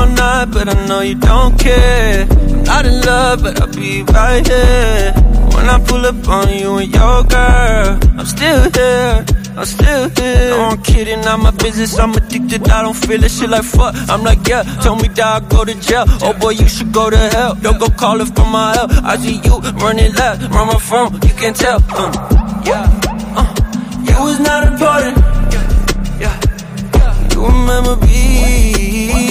all night, but I know you don't care. I'm not in love, but I'll be right here. When I pull up on you and your girl, I'm still here, I'm still here. No, I'm kidding, not my business, I'm addicted, I don't feel it, shit like fuck. I'm like, yeah, tell me that I go to jail. Oh boy, you should go to hell. Don't go calling for my help. I see you running left, run my phone, you can tell. You was not important. You remember me.